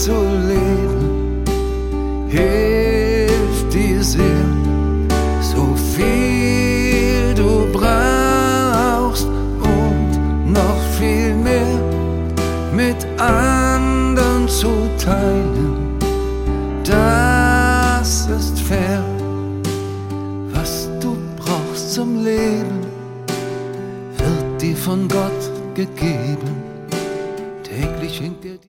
zu leben, hilft dir sehr. So viel du brauchst und noch viel mehr mit anderen zu teilen, das ist fair. Was du brauchst zum Leben, wird dir von Gott gegeben. Täglich hinkt er dir